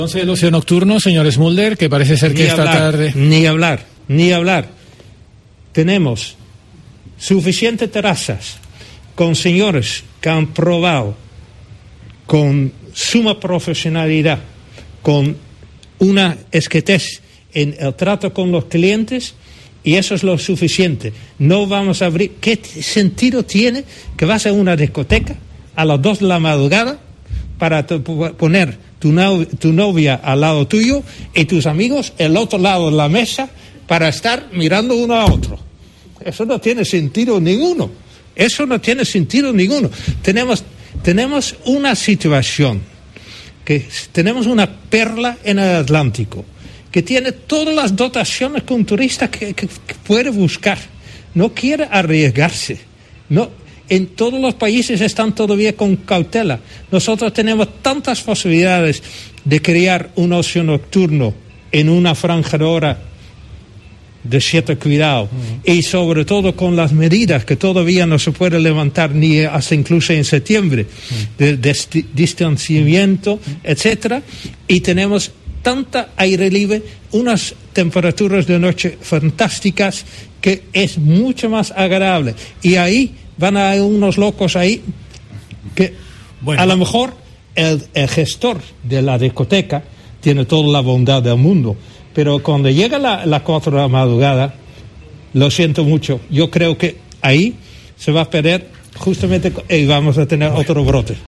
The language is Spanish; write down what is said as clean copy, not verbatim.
Entonces, el ocio nocturno, señor Smulder, que parece ser que esta tarde... Ni hablar. Tenemos suficientes terrazas con señores que han probado con suma profesionalidad, con una exquisitez en el trato con los clientes, y eso es lo suficiente. No vamos a abrir... ¿Qué sentido tiene que vas a una discoteca a las 2 de la madrugada para poner tu novia al lado tuyo y tus amigos al otro lado de la mesa para estar mirando uno a otro? Eso no tiene sentido ninguno. Tenemos una situación, que tenemos una perla en el Atlántico, que tiene todas las dotaciones que un turista que puede buscar. No quiere arriesgarse. En todos los países están todavía con cautela. Nosotros tenemos tantas posibilidades de crear un ocio nocturno en una franja de hora de cierto cuidado, y sobre todo con las medidas que todavía no se puede levantar ni hasta incluso en septiembre, de distanciamiento, etcétera, y tenemos tanta aire libre, unas temperaturas de noche fantásticas, que es mucho más agradable. Y ahí van a haber unos locos ahí que a lo mejor el gestor de la discoteca tiene toda la bondad del mundo, pero cuando llega las 4 de la madrugada, lo siento mucho, yo creo que ahí se va a perder justamente y vamos a tener otro brote.